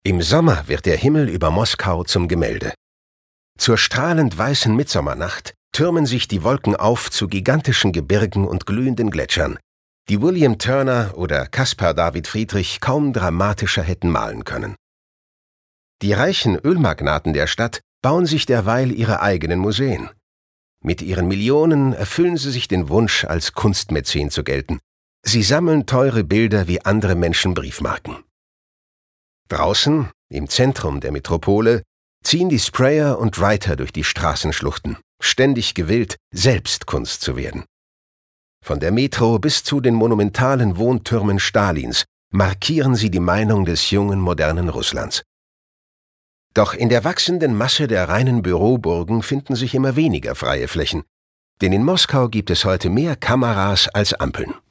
Im Sommer wird der Himmel über Moskau zum Gemälde. Zur strahlend weißen Mitsommernacht türmen sich die Wolken auf zu gigantischen Gebirgen und glühenden Gletschern, die William Turner oder Caspar David Friedrich kaum dramatischer hätten malen können. Die reichen Ölmagnaten der Stadt bauen sich derweil ihre eigenen Museen. Mit ihren Millionen erfüllen sie sich den Wunsch, als Kunstmäzen zu gelten. Sie sammeln teure Bilder wie andere Menschen Briefmarken. Draußen, im Zentrum der Metropole, ziehen die Sprayer und Writer durch die Straßenschluchten, ständig gewillt, selbst Kunst zu werden. Von der Metro bis zu den monumentalen Wohntürmen Stalins markieren sie die Meinung des jungen, modernen Russlands. Doch in der wachsenden Masse der reinen Büroburgen finden sich immer weniger freie Flächen, denn in Moskau gibt es heute mehr Kameras als Ampeln.